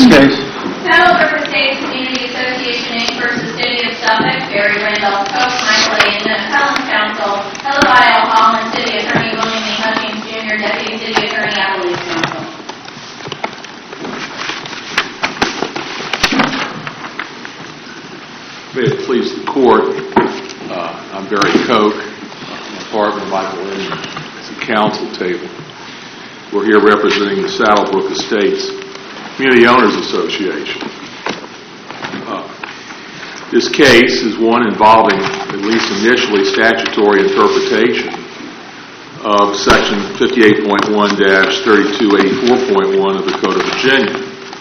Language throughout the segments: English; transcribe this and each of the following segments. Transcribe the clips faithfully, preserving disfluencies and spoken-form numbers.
Next case. Saddlebrook Estates Community Association, Incorporated versus City of Suffolk, Barry Randolph Coke, Michael A. Inman, Appellant Counsel, Helleby L. Holland, City Attorney William E. Hutchings, Junior Deputy City Attorney, Appellate Counsel. May it please the Court, uh, I'm Barry Coke, my partner Michael Inman, at the council table. We're here representing the Saddlebrook Estates Community Owners Association. Uh, this case is one involving, at least initially, statutory interpretation of Section fifty-eight point one dash thirty-two eighty-four point one of the Code of Virginia.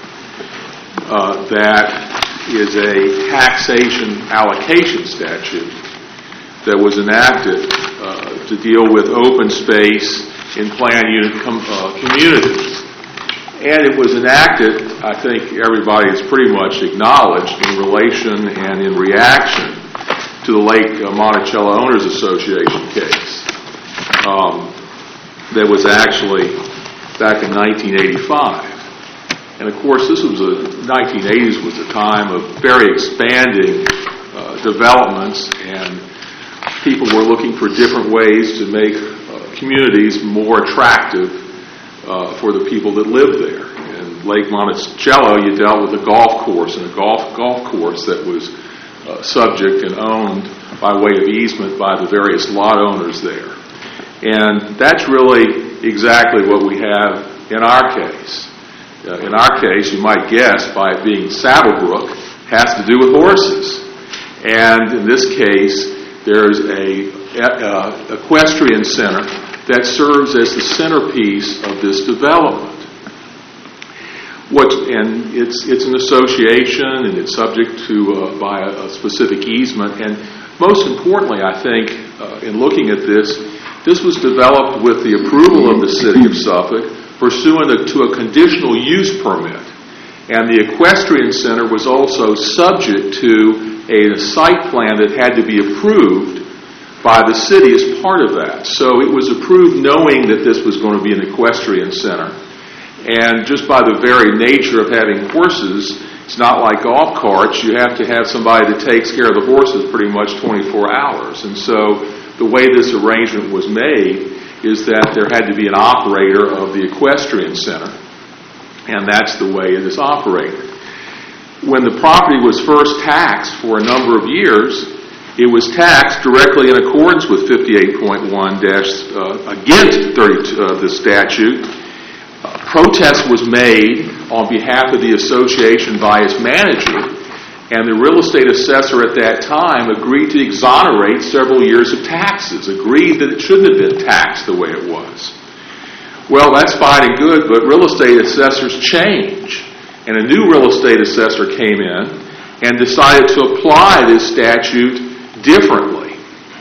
Uh, that is a taxation allocation statute that was enacted uh, to deal with open space in planned unit com- uh, communities. And it was enacted, I think everybody has pretty much acknowledged, in relation and in reaction to the Lake uh, Monticello Owners Association case um, that was actually back in nineteen eighty-five. And of course, this was a nineteen eighties was a time of very expanding uh, developments, and people were looking for different ways to make uh, communities more attractive uh, for the people that lived there. In Lake Monticello, you dealt with a golf course, and a golf golf course that was uh, subject and owned by way of easement by the various lot owners there. And that's really exactly what we have in our case. Uh, in our case, you might guess, by it being Saddlebrook, has to do with horses. And in this case, there's a uh, equestrian center that serves as the centerpiece of this development. What, and it's it's an association, and it's subject to uh, by a, a specific easement. And most importantly, I think, uh, in looking at this, this was developed with the approval of the City of Suffolk, pursuant to a conditional use permit. And the equestrian center was also subject to a site plan that had to be approved by the city as part of that. So it was approved knowing that this was going to be an equestrian center. And just by the very nature of having horses, it's not like golf carts. You have to have somebody that takes care of the horses pretty much twenty-four hours. And so the way this arrangement was made is that there had to be an operator of the equestrian center, and that's the way it is operated. When the property was first taxed for a number of years, it was taxed directly in accordance with fifty-eight point one dash uh, against thirty-two, uh, the statute. Uh, protest was made on behalf of the association by its manager, and the real estate assessor at that time agreed to exonerate several years of taxes, agreed that it shouldn't have been taxed the way it was. Well, that's fine and good, but real estate assessors change. And a new real estate assessor came in and decided to apply this statute differently.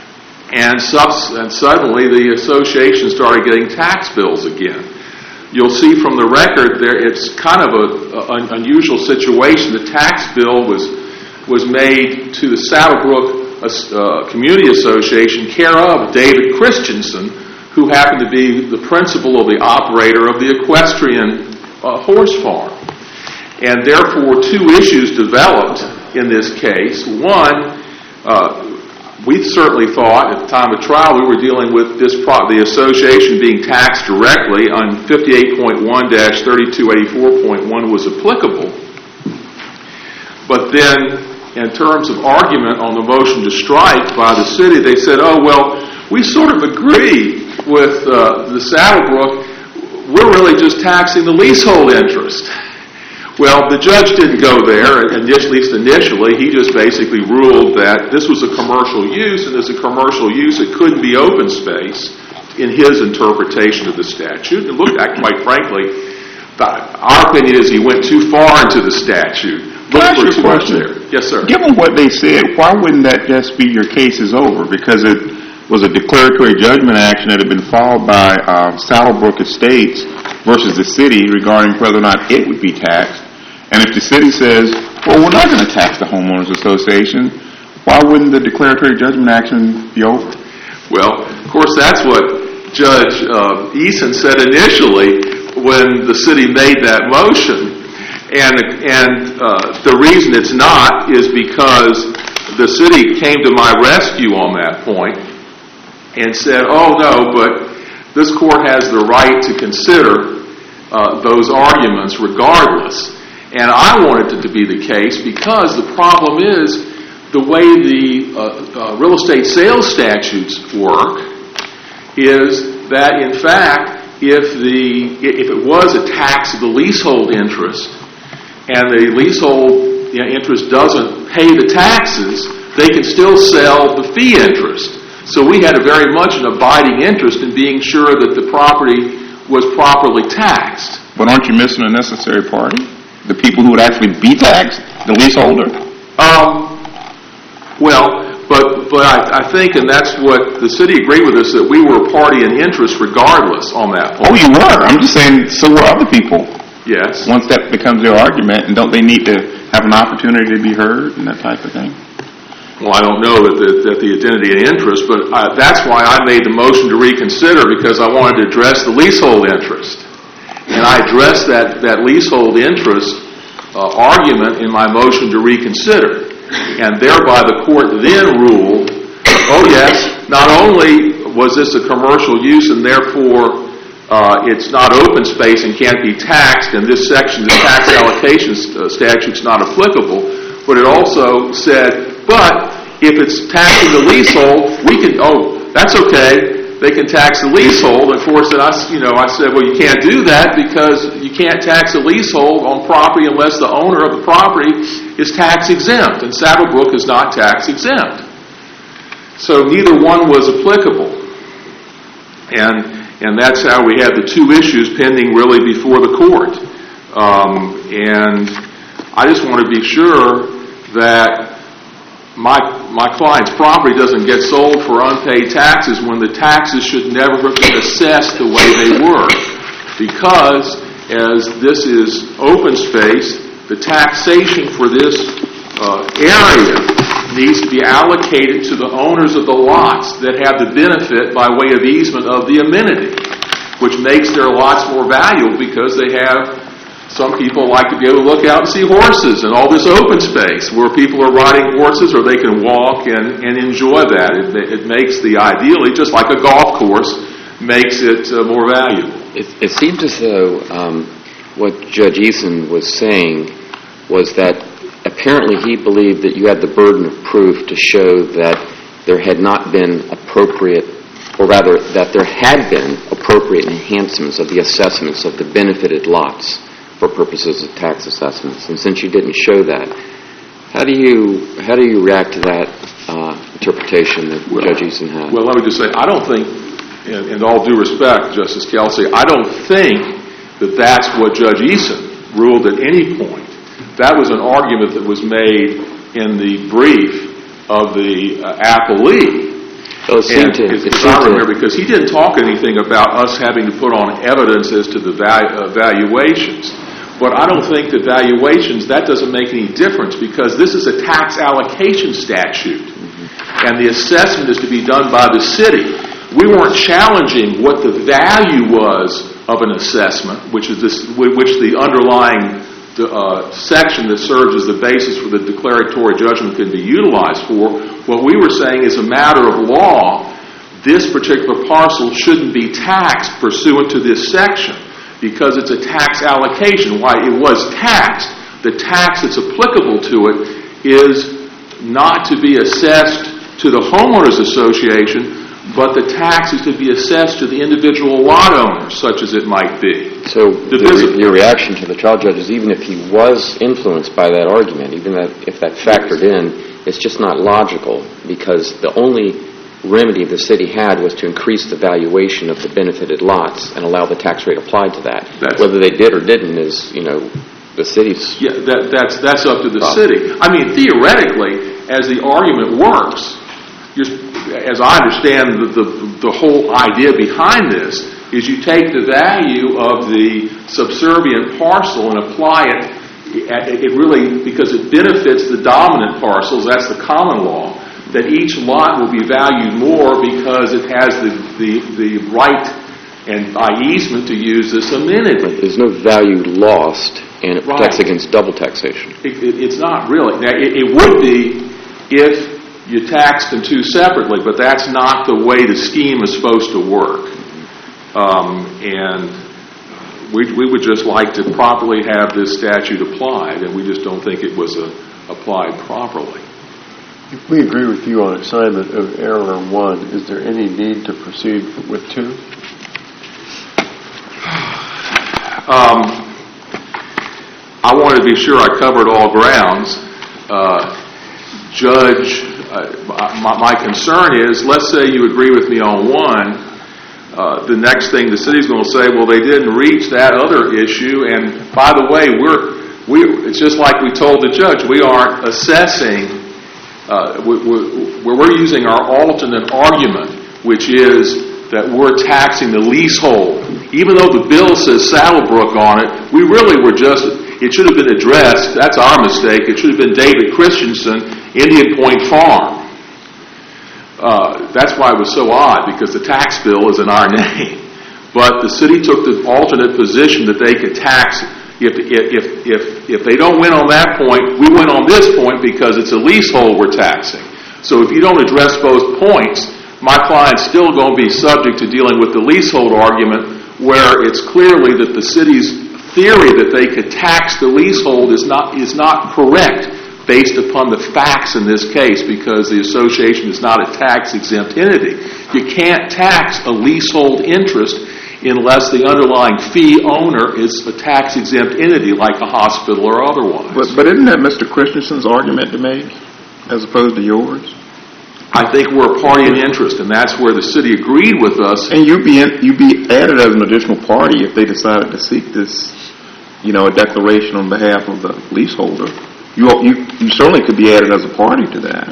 And, subs- and suddenly the association started getting tax bills again. You'll see from the record there it's kind of an unusual situation. The tax bill was was made to the Saddlebrook uh, Community Association, care of David Christensen, who happened to be the principal of the operator of the equestrian uh, horse farm. And therefore, two issues developed in this case. One, uh, we certainly thought at the time of trial we were dealing with this pro- the association being taxed directly on fifty-eight point one dash thirty-two eighty-four point one was applicable. But then, in terms of argument on the motion to strike by the city, they said, oh, well, we sort of agree with uh, the Saddlebrook. We're really just taxing the leasehold interest. Well, the judge didn't go there, and at least initially, he just basically ruled that this was a commercial use, and as a commercial use, it couldn't be open space in his interpretation of the statute. And look, quite frankly, our opinion is he went too far into the statute. Can I ask you a question? There. Yes, sir. Given what they said, why wouldn't that just be your case is over? Because it was a declaratory judgment action that had been filed by uh, Saddlebrook Estates versus the city regarding whether or not it would be taxed. And if the city says, well, we're not going to tax the homeowners association, why wouldn't the declaratory judgment action be over? Well, of course, that's what Judge uh, Eason said initially when the city made that motion. And, and uh, the reason it's not is because the city came to my rescue on that point and said, oh, no, but this court has the right to consider uh, those arguments regardless. And I wanted it to be the case because the problem is the way the uh, uh, real estate sales statutes work is that, in fact, if the if it was a tax of the leasehold interest and the leasehold you know, interest doesn't pay the taxes, they can still sell the fee interest. So we had a very much an abiding interest in being sure that the property was properly taxed. But aren't you missing a necessary party? The people who would actually be taxed, the leaseholder? Um, well, but but I, I think, and that's what the city agreed with us, that we were a party in interest regardless on that point. Oh, you were. I'm just saying, so were other people. Yes. Once that becomes their argument, and don't they need to have an opportunity to be heard and that type of thing? Well, I don't know that the, that the identity and interest, but I, that's why I made the motion to reconsider, because I wanted to address the leasehold interest. And I addressed that, that leasehold interest uh, argument in my motion to reconsider. And thereby the court then ruled, oh yes, not only was this a commercial use and therefore uh, it's not open space and can't be taxed, and this section, the tax allocation st- statute's not applicable, but it also said, but if it's taxing the leasehold, we can, oh, that's okay. They can tax the leasehold. Of course, and I, you know, I said, well, you can't do that because you can't tax a leasehold on property unless the owner of the property is tax exempt, and Saddlebrook is not tax exempt. So neither one was applicable, and and that's how we had the two issues pending really before the court. Um, and I just want to be sure that my my client's property doesn't get sold for unpaid taxes when the taxes should never have been assessed the way they were. Because as this is open space, the taxation for this uh, area needs to be allocated to the owners of the lots that have the benefit by way of easement of the amenity, which makes their lots more valuable because they have, some people like to be able to look out and see horses and all this open space where people are riding horses or they can walk and, and enjoy that. It, it makes the, ideally, just like a golf course, makes it uh, more valuable. It, it seems as though um, what Judge Eason was saying was that apparently he believed that you had the burden of proof to show that there had not been appropriate, or rather that there had been appropriate enhancements of the assessments of the benefited lots for purposes of tax assessments. And since you didn't show that, how do you how do you react to that uh, interpretation that well, Judge Eason had? Well, let me just say, I don't think, in, in all due respect, Justice Kelsey, I don't think that that's what Judge Eason ruled at any point. That was an argument that was made in the brief of the uh, appellee. Well, it seemed to, as, it as seemed I remember, to, because he didn't talk anything about us having to put on evidence as to the val- uh, valuations. But I don't think that valuations, that doesn't make any difference because this is a tax allocation statute. Mm-hmm. And the assessment is to be done by the city. We weren't challenging what the value was of an assessment, which is this, which the underlying the, uh, section that serves as the basis for the declaratory judgment can be utilized for. What we were saying is a matter of law, this particular parcel shouldn't be taxed pursuant to this section because it's a tax allocation. Why it was taxed, the tax that's applicable to it is not to be assessed to the homeowners association, but the tax is to be assessed to the individual lot owners, such as it might be. So the, your reaction to the trial judge is even if he was influenced by that argument, even that if that factored in, it's just not logical because the only remedy the city had was to increase the valuation of the benefited lots and allow the tax rate applied to that. That's Whether they did or didn't is, you know, the city's Yeah, that, that's, that's up to the problem. city. I mean, theoretically, as the argument works, you're, as I understand the, the, the whole idea behind this, is you take the value of the subservient parcel and apply it, it really, because it benefits the dominant parcels, that's the common law, that each lot will be valued more because it has the, the, the right and by easement to use this amenity. There's no value lost and it protects Right. against double taxation. It, it, it's not really. Now, it, it would be if you taxed them two separately, but that's not the way the scheme is supposed to work. Um, and we, we would just like to properly have this statute applied, and we just don't think it was uh, applied properly. If we agree with you on assignment of error one, is there any need to proceed with two? Um, I wanted to be sure I covered all grounds. Uh, Judge, uh, my, my concern is, let's say you agree with me on one, uh, the next thing the city's going to say, well, they didn't reach that other issue, and by the way, we're, we, it's just like we told the judge, we aren't assessing, uh, we, we, we're using our alternate argument, which is that we're taxing the leasehold. Even though the bill says Saddlebrook on it, we really were just, it should have been addressed, that's our mistake, it should have been David Christensen, Indian Point Farm. Uh, that's why it was so odd, because the tax bill is in our name. But the city took the alternate position that they could tax, if, if, if, if they don't win on that point, we win on this point because it's a leasehold we're taxing. So if you don't address both points, my client's still going to be subject to dealing with the leasehold argument, where it's clearly that the city's theory that they could tax the leasehold is not is not correct based upon the facts in this case, because the association is not a tax-exempt entity. You can't tax a leasehold interest unless the underlying fee owner is a tax-exempt entity like a hospital or otherwise. But, but isn't that Mister Christensen's argument to make, as opposed to yours? I think we're a party in interest, and that's where the city agreed with us. And you'd be in, you'd be added as an additional party if they decided to seek this, you know, a declaration on behalf of the leaseholder. You you you certainly could be added as a party to that.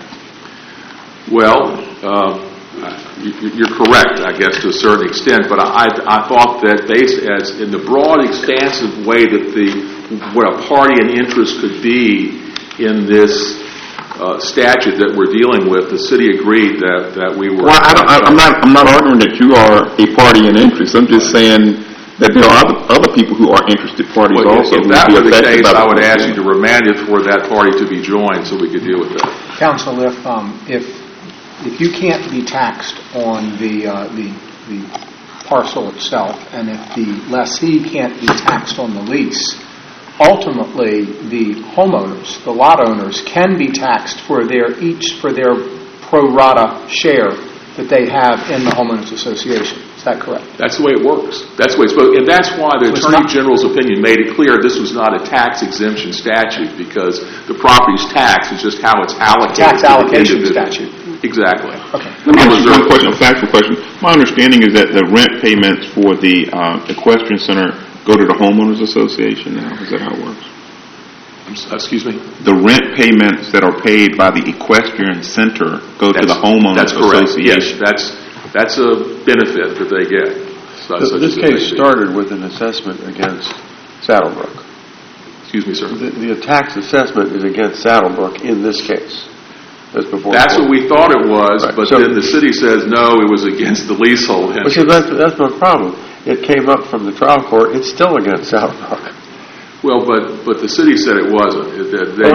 Well, uh, you, you're correct, I guess, to a certain extent. But I I thought that based as in the broad, expansive way that the what a party in interest could be in this Uh, statute that we're dealing with, the city agreed that, that we were. Well, I don't, I, I'm not. I'm not arguing that you are a party in interest. I'm just saying that there are other, other people who are interested parties Well, also. if who that would were be the affected case, by I would the ask you to remand it for that party to be joined so we could deal with that. Counsel, if um, if if you can't be taxed on the uh, the the parcel itself, and if the lessee can't be taxed on the lease, ultimately the homeowners, the lot owners, can be taxed for their each for their pro rata share that they have in the homeowners association. Is that correct? That's the way it works. That's the way it's supposed, and that's why the So it's Attorney not- General's opinion made it clear this was not a tax exemption statute, because the property's tax is just how it's allocated. Tax to the allocation individual. statute. Exactly. Okay. Let me ask you one question, a factual question. My understanding is that the rent payments for the uh, equestrian center go to the homeowners association now. Is that how it works? Excuse me? The rent payments that are paid by the equestrian center go to the That's- homeowners That's correct. Yes, association. that's, that's a benefit that they get. So- Th- such This as case they see. started with an assessment against Saddlebrook. Excuse me, sir. The, the tax assessment is against Saddlebrook in this case. That's before. That's what we thought it was, Right. but So- then the city says, no, it was against the leasehold Well, interest. see, that's, that's my problem. It came up from the trial court. It's still against Saddlebrook. Well, but, but the city said it wasn't. It- that they-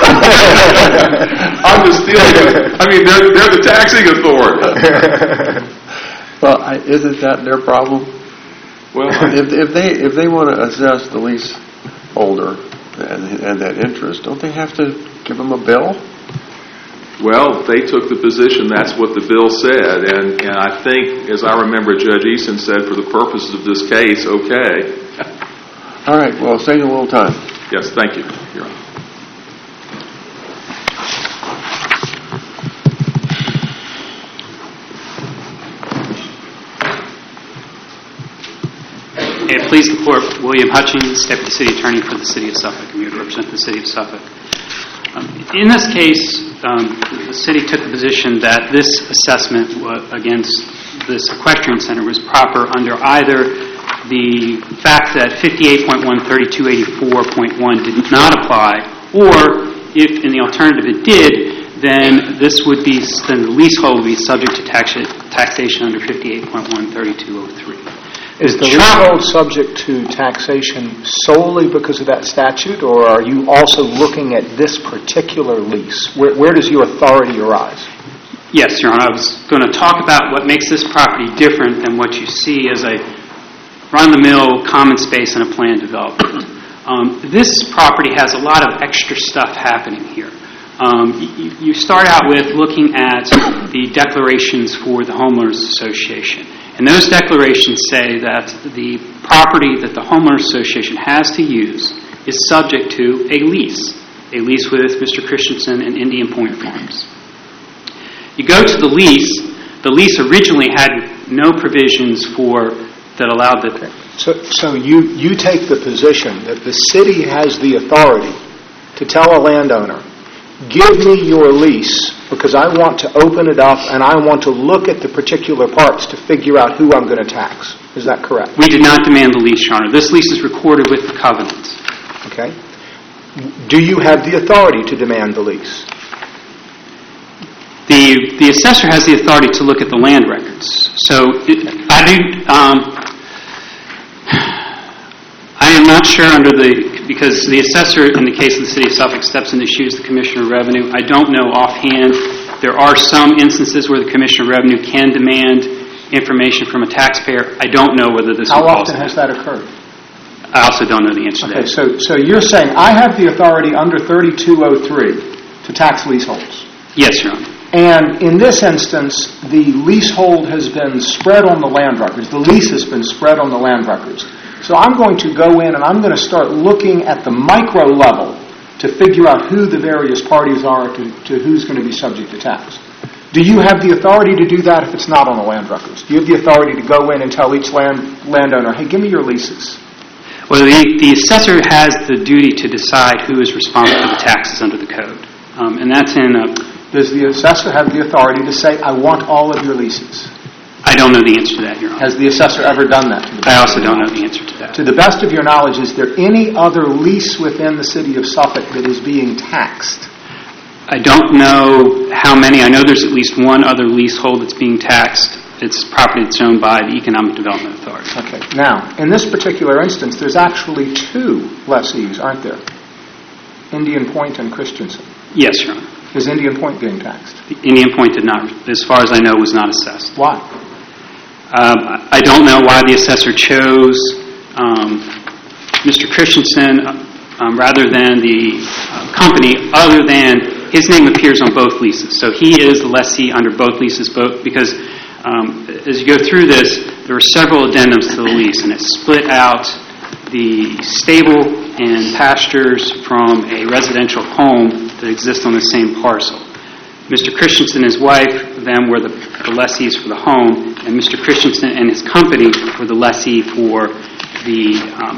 I'm just dealing, I mean, they're, they're the taxing authority. Well, I, isn't that their problem? Well, If, if they if they want to assess the leaseholder and, and that interest, don't they have to give them a bill? well, they took the position that's what the bill said, and, and I think, as I remember Judge Eason said, for the purposes of this case, okay. All right, well, save a little time. Yes, thank you, Your Honor. May it please the Court, William Hutchings, Deputy City Attorney for the City of Suffolk. I'm here to represent the City of Suffolk. Um, in this case, um, the City took the position that this assessment wa- against this equestrian center was proper under either the fact that fifty-eight point one thirty-two eighty-four point one did not apply, or if in the alternative it did, then this would be, then the leasehold would be subject to tax, taxation under fifty-eight point one thirty-two oh three. Is the Trump- leasehold subject to taxation solely because of that statute, or are you also looking at this particular lease? Where, where does your authority arise? Yes, Your Honor. I was going to talk about what makes this property different than what you see as a run-of-the-mill common space in a planned development. Um, this property has a lot of extra stuff happening here. Um, you, you start out with looking at the declarations for the homeowners association. And those declarations say that the property that the homeowners association has to use is subject to a lease, a lease with Mister Christensen and Indian Point Farms. You go to the lease, the lease originally had no provisions for that allowed the... So, so you, you take the position that the city has the authority to tell a landowner, give me your lease because I want to open it up and I want to look at the particular parts to figure out who I'm going to tax. Is that correct? We did not demand the lease, Your Honor. This lease is recorded with the covenant. Okay. Do you have the authority to demand the lease? The the assessor has the authority to look at the land records. So it, I do. Um, I am not sure under the because the assessor in the case of the city of Suffolk steps in the shoes of the Commissioner of Revenue. I don't know offhand. There are some instances where the Commissioner of Revenue can demand information from a taxpayer. I don't know whether this. How often has that occurred? I also don't know the answer to Okay, that. so so you're saying I have the authority under thirty-two oh three to tax leaseholds. Yes, Your Honor. And in this instance, the leasehold has been spread on the land records. The lease has been spread on the land records. So I'm going to go in and I'm going to start looking at the micro level to figure out who the various parties are to, to who's going to be subject to tax. Do you have the authority to do that if it's not on the land records? Do you have the authority to go in and tell each land landowner, hey, give me your leases? Well, the, the assessor has the duty to decide who is responsible for the taxes under the code. Um, and that's in... A, Does the assessor have the authority to say, I want all of your leases? I don't know the answer to that, Your Honor. Has the assessor ever done that? To the I best also of your don't know knowledge? the answer to that. To the best of your knowledge, is there any other lease within the city of Suffolk that is being taxed? I don't know how many. I know there's at least one other leasehold that's being taxed. It's property that's owned by the Economic Development Authority. Okay. Now, in this particular instance, there's actually two lessees, aren't there? Indian Point and Christensen. Yes, Your Honor. Is Indian Point being taxed? The Indian Point did not, as far as I know, was not assessed. Why? Um, I don't know why the assessor chose um, Mister Christensen um, rather than the uh, company, other than his name appears on both leases. So he is the lessee under both leases, both because um, as you go through this, there are several addendums to the lease, and it split out the stable and pastures from a residential home that exists on the same parcel. Mister Christensen and his wife, them were the, the lessees for the home, and Mister Christensen and his company were the lessee for the um,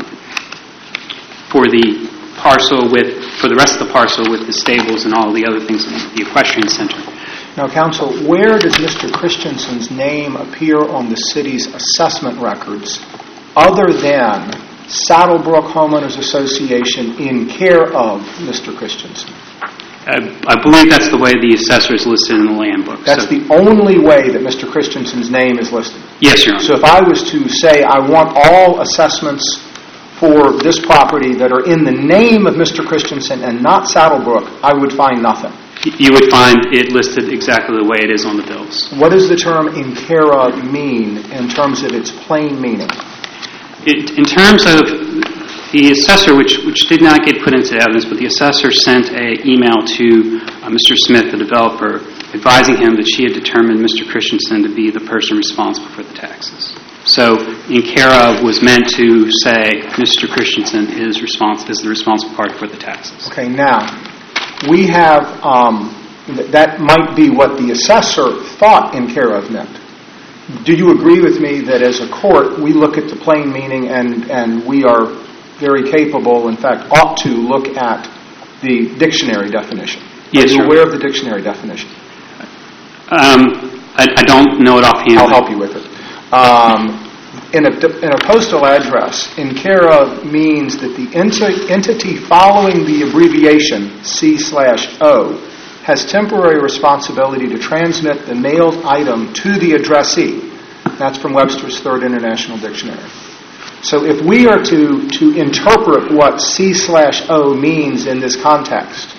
for the parcel with for the rest of the parcel with the stables and all the other things in the equestrian center. Now, counsel, where does Mister Christensen's name appear on the city's assessment records other than Saddlebrook Homeowners Association in care of Mister Christensen? I, I believe that's the way the assessor is listed in the land book. That's so, the only way that Mister Christensen's name is listed. Yes, Your Honor. So if I was to say I want all assessments for this property that are in the name of Mister Christensen and not Saddlebrook, I would find nothing. You would find it listed exactly the way it is on the bills. What does the term in care of mean in terms of its plain meaning? It, in terms of the assessor, which which did not get put into evidence, but the assessor sent an email to uh, Mister Smith, the developer, advising him that she had determined Mister Christensen to be the person responsible for the taxes. So, in care of was meant to say Mister Christensen is respons- is the responsible party for the taxes. Okay, now, we have, um, th- that might be what the assessor thought in care of meant. Do you agree with me that as a court, we look at the plain meaning and, and we are very capable, in fact, ought to look at the dictionary definition? Yes, Are you sir. aware of the dictionary definition? Um, I, I don't know it offhand. I'll help you with it. Um, in, a, in a postal address, in care of means that the enti- entity following the abbreviation C slash O has temporary responsibility to transmit the mailed item to the addressee. That's from Webster's Third International Dictionary. So if we are to, to interpret what C slash O means in this context,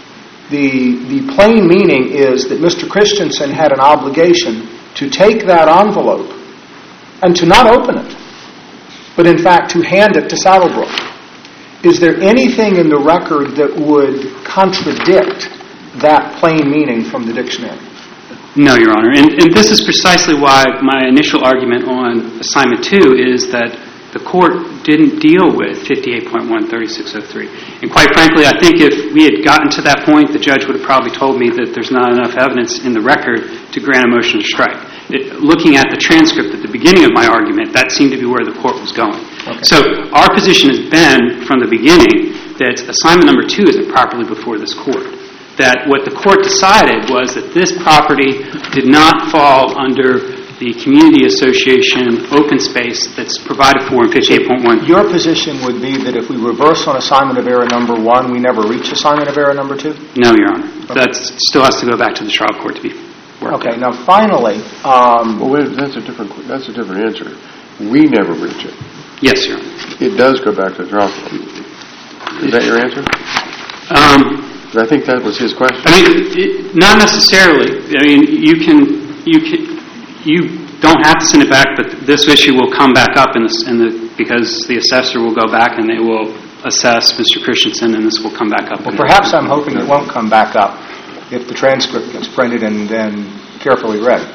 the, the plain meaning is that Mister Christensen had an obligation to take that envelope and to not open it, but in fact to hand it to Saddlebrook. Is there anything in the record that would contradict that plain meaning from the dictionary? No, Your Honor. And, and this is precisely why my initial argument on assignment two is that the court didn't deal with fifty-eight point one, thirty-six oh three. And quite frankly, I think if we had gotten to that point, the judge would have probably told me that there's not enough evidence in the record to grant a motion to strike. It, looking at the transcript at the beginning of my argument, that seemed to be where the court was going. Okay. So our position has been, from the beginning, that assignment number two isn't properly before this court. That what the court decided was that this property did not fall under the community association open space that's provided for in fifty-eight point one. Your position would be that if we reverse on assignment of error number one, we never reach assignment of error number two? No, Your Honor. Okay. That still has to go back to the trial court to be worked Okay, out. now finally... Um, well, wait, that's a different that's a different answer. We never reach it. Yes, Your Honor. It does go back to the trial court. Is that your answer? Um... I think that was his question. I mean, it, not necessarily. I mean, you can, you can, you don't have to send it back, but this issue will come back up in the, in the because the assessor will go back and they will assess Mister Christensen, and this will come back up. Well, perhaps I'm hoping it won't come back up if the transcript gets printed and then carefully read.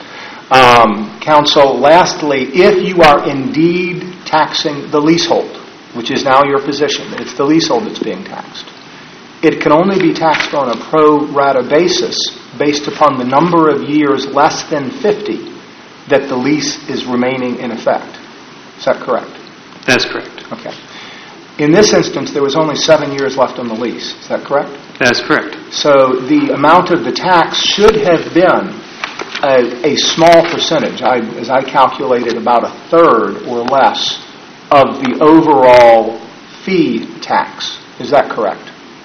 Um, counsel, lastly, if you are indeed taxing the leasehold, which is now your position, it's the leasehold that's being taxed, it can only be taxed on a pro rata basis based upon the number of years less than fifty that the lease is remaining in effect. Is that correct? That's correct. Okay. In this instance, there was only seven years left on the lease. Is that correct? That's correct. So the amount of the tax should have been a, a small percentage. I, as I calculated, about a third or less of the overall fee tax. Is that correct?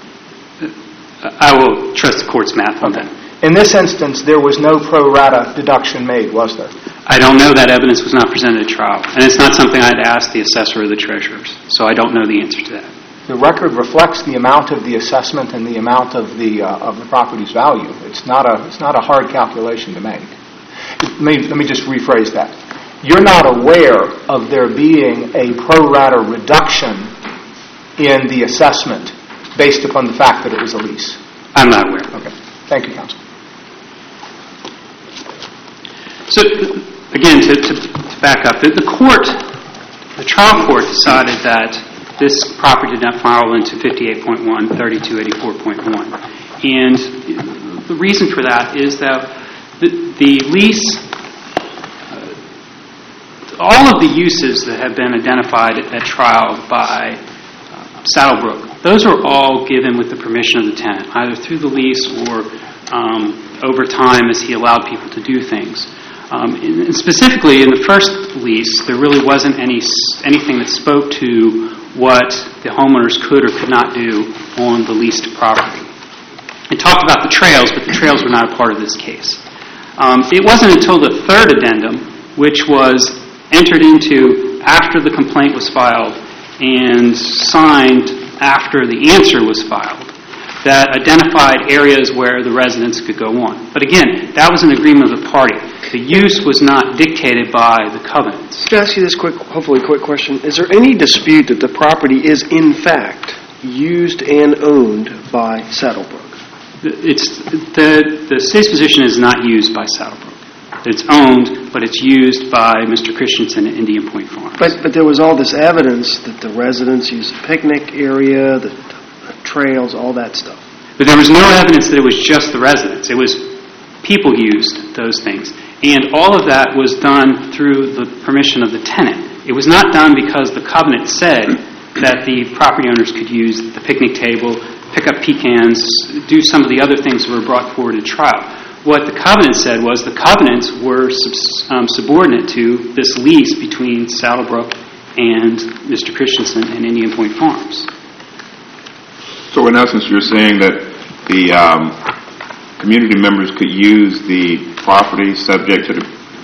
I will trust the court's math on that. In this instance, there was no pro rata deduction made, was there? I don't know. That evidence was not presented at trial. And it's not something I'd ask the assessor or the treasurers. So I don't know the answer to that. The record reflects the amount of the assessment and the amount of the uh, of the property's value. It's not a it's not a hard calculation to make. Let me, let me just rephrase that. You're not aware of there being a pro rata reduction in the assessment based upon the fact that it was a lease? I'm not aware. Okay. Thank you, counsel. So, again, to, to, to back up, the, the court, the trial court decided that this property did not fall into fifty-eight point one, thirty-two eighty-four point one. And the reason for that is that the, the lease, uh, all of the uses that have been identified at, at trial by uh, Saddlebrook, those are all given with the permission of the tenant, either through the lease or um, over time as he allowed people to do things. Um, and specifically, in the first lease, there really wasn't any anything that spoke to what the homeowners could or could not do on the leased property. It talked about the trails, but the trails were not a part of this case. Um, it wasn't until the third addendum, which was entered into after the complaint was filed and signed after the answer was filed, that identified areas where the residents could go on. But again, that was an agreement of the party. The use was not dictated by the covenants. Can I ask you this quick, hopefully quick question? Is there any dispute that the property is in fact used and owned by Saddlebrook? It's the the city's position is not used by Saddlebrook. It's owned, but it's used by Mister Christensen at Indian Point Farms. But but there was all this evidence that the residents use the picnic area, the trails, all that stuff. But there was no evidence that it was just the residents. It was people used those things. And all of that was done through the permission of the tenant. It was not done because the covenant said that the property owners could use the picnic table, pick up pecans, do some of the other things that were brought forward at trial. What the covenant said was the covenants were sub- um, subordinate to this lease between Saddlebrook and Mister Christensen and Indian Point Farms. So in essence, you're saying that the um, community members could use the property subject to the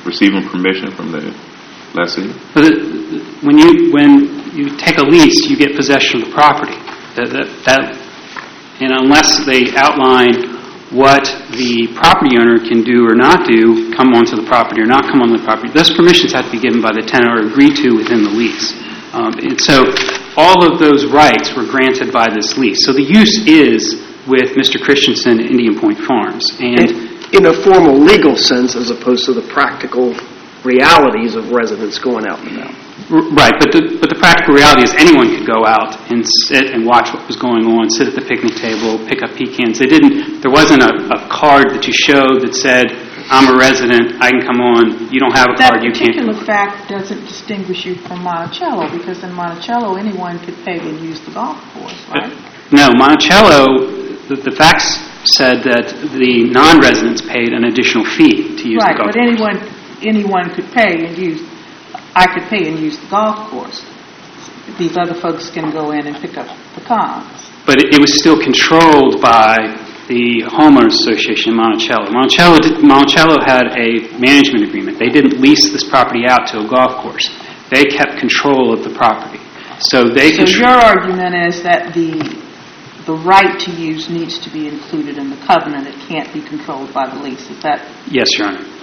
receiving permission from the lessee? But it- when you when you take a lease, you get possession of the property. That, that, that and unless they outline what the property owner can do or not do, come onto the property or not come on the property, those permissions have to be given by the tenant or agreed to within the lease. Um, and so all of those rights were granted by this lease. So the use is with Mister Christensen at Indian Point Farms. And In a formal legal sense as opposed to the practical realities of residents going out and about. Right, but the, but the practical reality is anyone could go out and sit and watch what was going on, sit at the picnic table, pick up pecans. They didn't, there wasn't a, a card that you showed that said, I'm a resident, I can come on, you don't have a That card, you can't. particular fact doesn't distinguish you from Monticello, because in Monticello, anyone could pay and use the golf course, right? No, Monticello, the, the facts said that the non-residents paid an additional fee to use Right, the golf but course. anyone, anyone could pay and use, I could pay and use the golf course. These other folks can go in and pick up pecans. But it, it was still controlled by the homeowners association in Monticello. Monticello, did, Monticello had a management agreement. They didn't lease this property out to a golf course. They kept control of the property. So they So contr- your argument is that the, the right to use needs to be included in the covenant. It can't be controlled by the lease. Is that? Yes, Your Honor.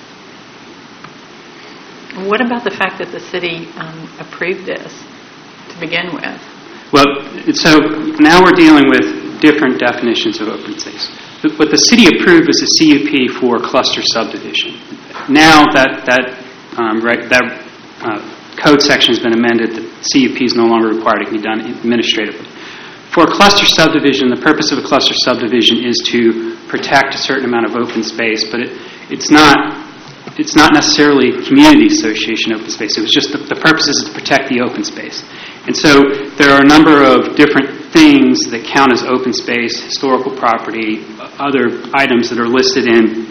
What about the fact that the city um, approved this to begin with? Well, so now we're dealing with different definitions of open space. What the city approved was a C U P for cluster subdivision. Now that that um, right, that uh, code section has been amended, the C U P is no longer required; it can be done administratively. For a cluster subdivision, the purpose of a cluster subdivision is to protect a certain amount of open space, but it, it's not. It's not necessarily community association open space. It was just the, the purpose is to protect the open space. And so there are a number of different things that count as open space, historical property, other items that are listed in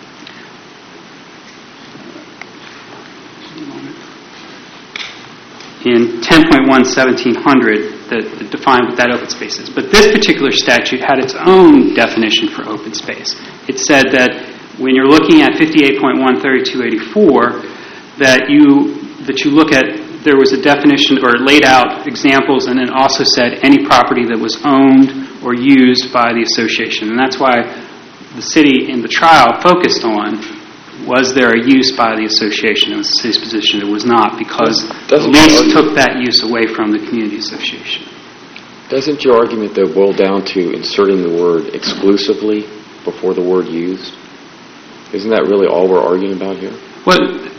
in ten point one seventeen hundred that, that define what that open space is. But this particular statute had its own definition for open space. It said that when you're looking at fifty-eight point one thirty-two eighty-four, that you that you look at, there was a definition or laid out examples, and then also said any property that was owned or used by the association. And that's why the city in the trial focused on, was there a use by the association? It was the city's position it was not, because the lease took that use away from the community association. Doesn't your argument, though, boil down to inserting the word exclusively before the word used? Isn't that really all we're arguing about here? What,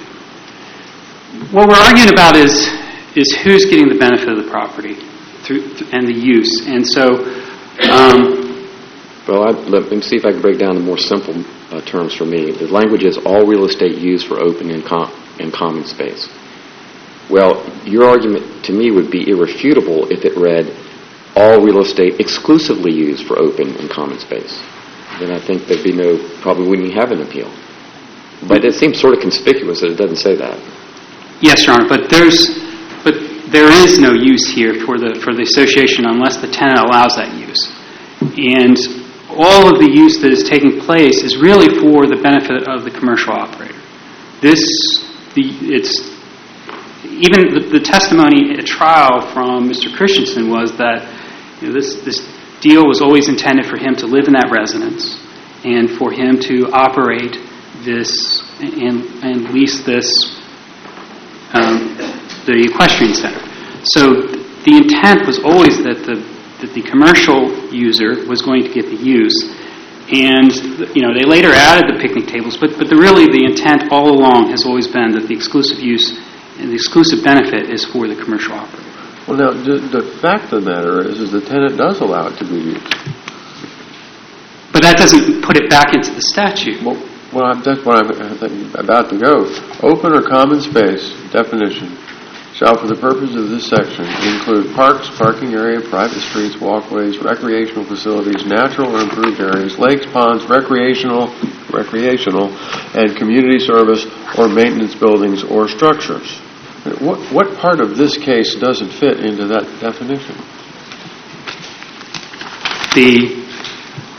what we're arguing about is is who's getting the benefit of the property through, and the use. And so, um, well, I, let me see if I can break down the more simple uh, terms for me. The language is all real estate used for open and, com- and common space. Well, your argument to me would be irrefutable if it read all real estate exclusively used for open and common space. Then I think there'd be no, probably wouldn't have an appeal. But it seems sort of conspicuous that it doesn't say that. Yes, Your Honor, but there's, but there is no use here for the for the association unless the tenant allows that use. And all of the use that is taking place is really for the benefit of the commercial operator. This, the it's even the, the testimony at trial from Mister Christensen was that, you know, this this. deal was always intended for him to live in that residence and for him to operate this and, and lease this, um, the equestrian center. So the intent was always that the that the commercial user was going to get the use. And, you know, they later added the picnic tables, but, but the, really the intent all along has always been that the exclusive use and the exclusive benefit is for the commercial operator. Well, now, the, the fact of the matter is, is the tenant does allow it to be used. But that doesn't put it back into the statute. Well, well I'm, that's what I'm uh, about to go. Open or common space definition shall, for the purpose of this section, include parks, parking area, private streets, walkways, recreational facilities, natural or improved areas, lakes, ponds, recreational, recreational, and community service or maintenance buildings or structures. What what part of this case doesn't fit into that definition? The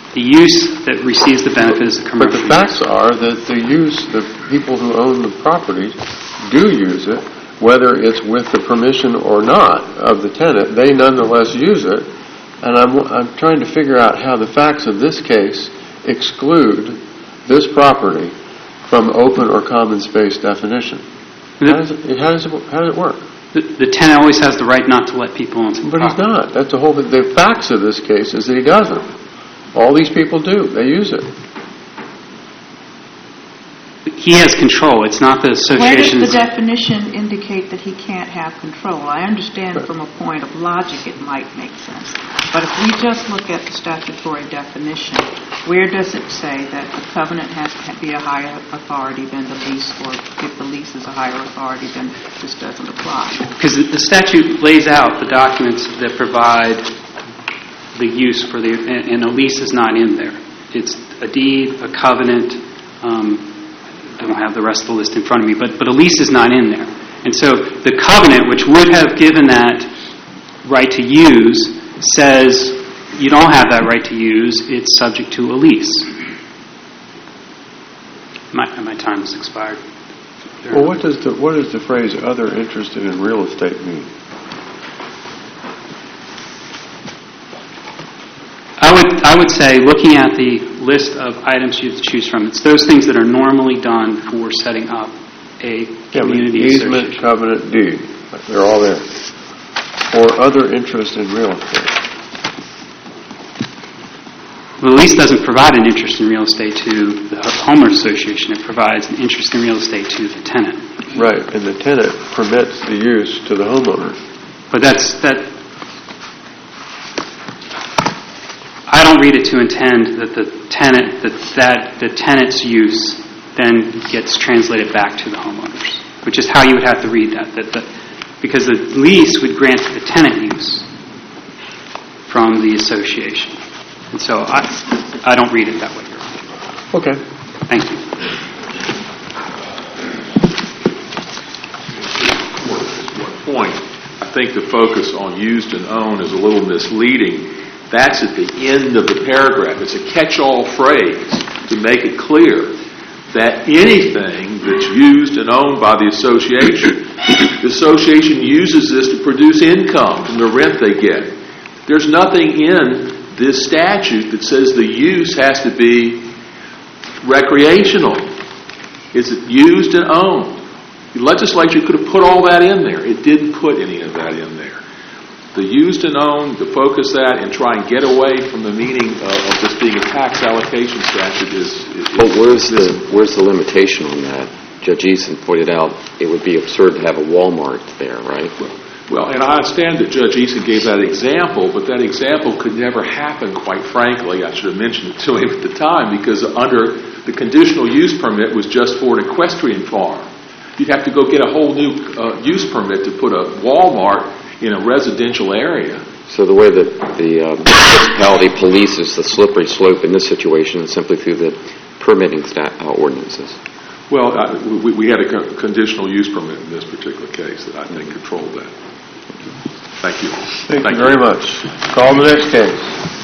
The use that receives the benefit is the But commercial the use. facts are that the use, the people who own the property do use it, whether it's with the permission or not of the tenant, they nonetheless use it. And I'm, I'm trying to figure out how the facts of this case exclude this property from open or common space definition. How does it, how does it, how does it work? The, the tenant always has the right not to let people into the But he's property. not. That's the whole, the facts of this case is that he doesn't. All these people do. They use it. He has control. It's not the Where does association's... the definition indicate that he can't have control? I understand from a point of logic it might make sense. But if we just look at the statutory definition, where does it say that the covenant has to be a higher authority than the lease, or if the lease is a higher authority, then this doesn't apply? Because the the statute lays out the documents that provide the use for the, and, and a lease is not in there. It's a deed, a covenant. Um, I don't have the rest of the list in front of me, but but a lease is not in there. And so the covenant, which would have given that right to use, says you don't have that right to use. It's subject to a lease. My my time has expired. Well, what does the what does the phrase "other interested in real estate" mean? I would I would say, looking at the list of items you have to choose from, it's those things that are normally done for setting up a Yeah, community easement, association. covenant, deed. They're all there. Or other interest in real estate. The lease doesn't provide an interest in real estate to the homeowners association. It provides an interest in real estate to the tenant. Right, and the tenant permits the use to the homeowner. But that's that. I don't read it to intend that the tenant that that the tenant's use then gets translated back to the homeowners, which is how you would have to read that. That the, because the lease would grant the tenant use from the association, and so I I don't read it that way. Okay. Thank you. One point, I think the focus on used and owned is a little misleading. That's at the end of the paragraph. It's a catch-all phrase to make it clear that anything that's used and owned by the association, the association uses this to produce income from the rent they get. There's nothing in this statute that says the use has to be recreational. It's used and owned. The legislature could have put all that in there. It didn't put any of that in there. The used and owned, to focus that and try and get away from the meaning of, of this being a tax allocation statute is... is But where's the where's the limitation on that? Judge Eason pointed out it would be absurd to have a Walmart there, right? Well, and I understand that Judge Eason gave that example, but that example could never happen, quite frankly. I should have mentioned it to him at the time, because under the conditional use permit was just for an equestrian farm. You'd have to go get a whole new uh, use permit to put a Walmart in a residential area. So the way that the uh, municipality polices the slippery slope in this situation is simply through the permitting stat, uh, ordinances. Well, I, we, we had a co- conditional use permit in this particular case that I think controlled that. Thank you. Thank, Thank you very much. Call the next case.